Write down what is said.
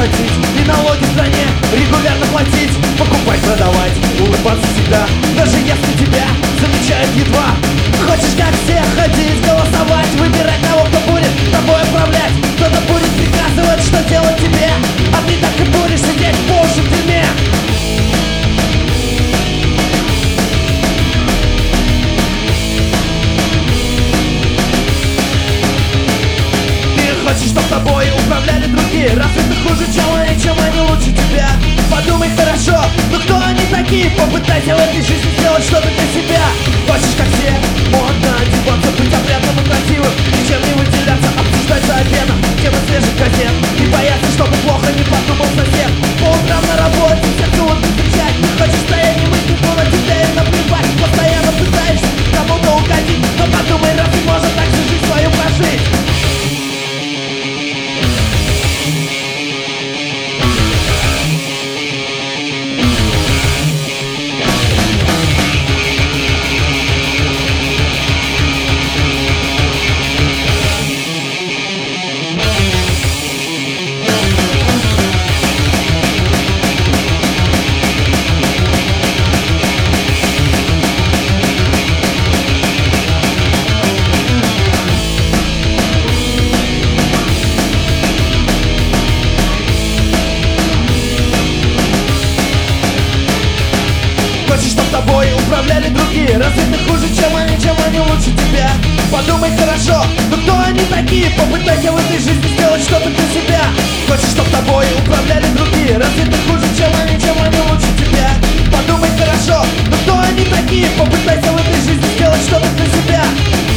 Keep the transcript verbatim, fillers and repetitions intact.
ходить и налоги в стране регулярно платить, покупать, продавать, улыбаться всегда, даже если тебя замечают едва. Хочешь как все ходить, голосовать, выбирать того, кто будет тобой управлять, кто-то будет приказывать, что делать тебе, а ты так и будешь сидеть по уши в тюрьме. Хочешь, чтоб тобой управляли другие? Разве ты хуже, чем они, чем они лучше тебя? Подумай хорошо, ну кто они такие? Попытайся в этой жизни сделать что-то для себя. Хочешь, как все, модно одеваться, быть опрятным и красивым, ничем не выделяться, обсуждать за обедом темы свежих газет и бояться, чтобы плохо не подумал сосед. По утрам на работе всех тут не кричать. Ты хочешь стоять и мысли, но на тебя и наплевать. Постоянно пытаешься кому-то угодить, но подумай, разве можно так всю жизнь свою прожить? Тобой управляли другие, разве ты хуже, чем они, чем они лучше тебя? Подумай хорошо, ну кто они такие? Попытайся в этой жизни сделать что-то для себя. Хочешь, чтоб тобой управляли другие, разве ты хуже, чем они, чем они лучше тебя? Подумай хорошо, ну кто они такие? Попытайся в этой жизни сделать что-то для себя.